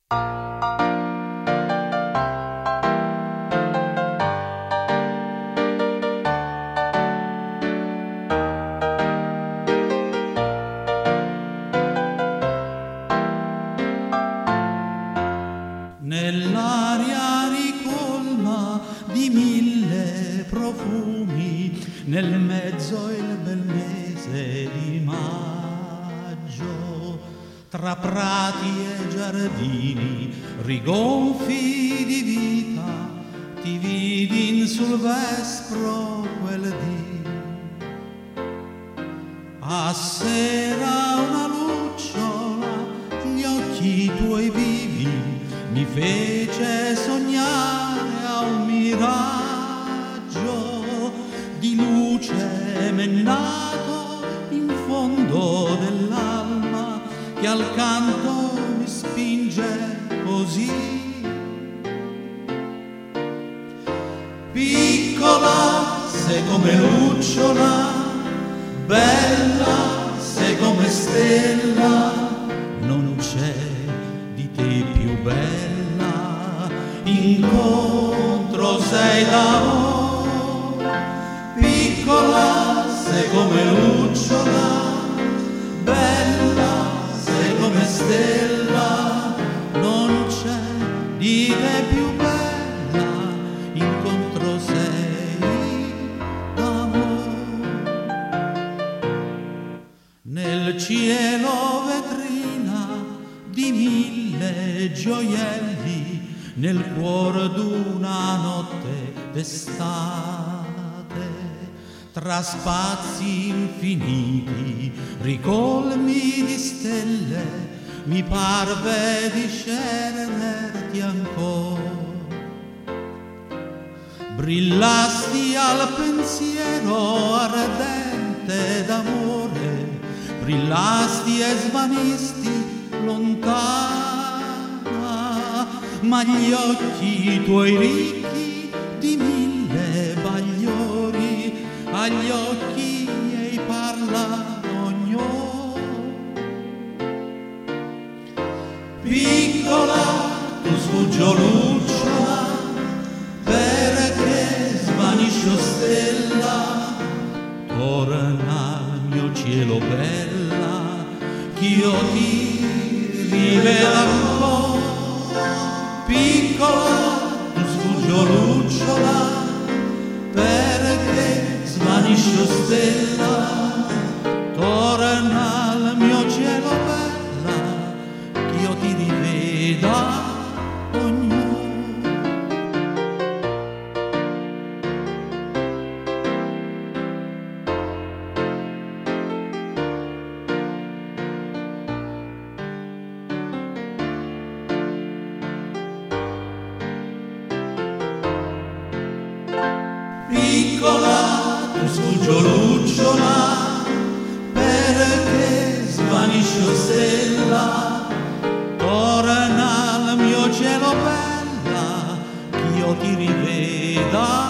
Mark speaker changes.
Speaker 1: Nell'aria ricolma di mille profumi, nel mezzo il bel mese di maggio, tra prati e giardini rigonfi di vita, ti vidi in sul vespro quel dì. A sera una lucciola, gli occhi tuoi vivi mi fece sognare a un miraggio di luce mennato in fondo dell'alma che al canto mi spinge così. Piccola sei come lucciola, bella sei come stella, non c'è di te più bella, incontro sei d'amore. Piccola sei come lucciola, bella sei come stella, non c'è di te più bella, incontro sei d'amore. Nel cielo vetrina di mille gioielli, nel cuore d'una notte d'estate, tra spazi infiniti, ricolmi di stelle, mi parve di sceglierti ancora. Brillasti al pensiero ardente d'amore, brillasti e svanisti lontana, ma gli occhi tuoi ricchi di mille bagliori, agli occhi miei parla ognuno. Piccola tu sfuggio lucciola, perché svaniscio stella, torna al mio cielo bella, ch'io ti rivela un po'. Piccola tu sfuggio lucciola, perché svaniscio stella, torna al mio cielo bella, ch'io ti riveda ognuno. Piccola tu sfuggio lucciola, perché svaniscio stella, torna al mio cielo bella, ch'io ti riveda